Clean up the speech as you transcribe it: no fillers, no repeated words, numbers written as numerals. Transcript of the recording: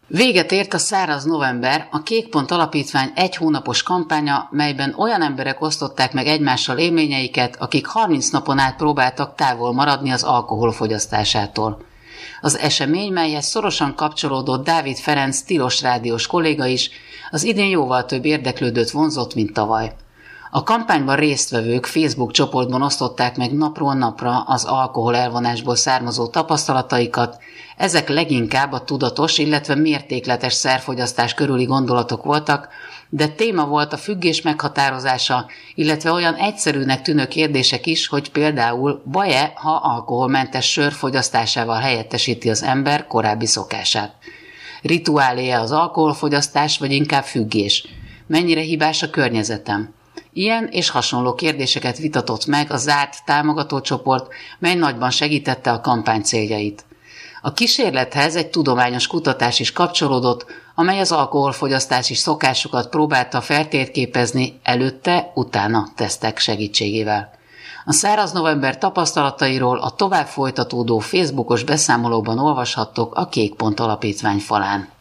Véget ért a száraz november, a Kék.pont Alapítvány egy hónapos kampánya, melyben olyan emberek osztották meg egymással élményeiket, akik 30 napon át próbáltak távol maradni az alkohol fogyasztásától. Az esemény, melyhez szorosan kapcsolódott Dávid Ferenc tilos rádiós kolléga is, az idén jóval több érdeklődőt vonzott, mint tavaly. A kampányban résztvevők Facebook csoportban osztották meg napról napra az alkohol elvonásból származó tapasztalataikat, ezek leginkább a tudatos, illetve mértékletes szerfogyasztás körüli gondolatok voltak, de téma volt a függés meghatározása, illetve olyan egyszerűnek tűnő kérdések is, hogy például baj-e, ha alkoholmentes sör fogyasztásával helyettesíti az ember korábbi szokását. Rituálé-e az alkoholfogyasztás, vagy inkább függés? Mennyire hibás a környezetem? Ilyen és hasonló kérdéseket vitatott meg a zárt támogatócsoport, mely nagyban segítette a kampány céljait. A kísérlethez egy tudományos kutatás is kapcsolódott, amely az alkoholfogyasztási szokásokat próbálta feltérképezni előtte-utána tesztek segítségével. A száraz november tapasztalatairól a tovább folytatódó Facebookos beszámolóban olvashattok a Kék.pont Alapítvány falán.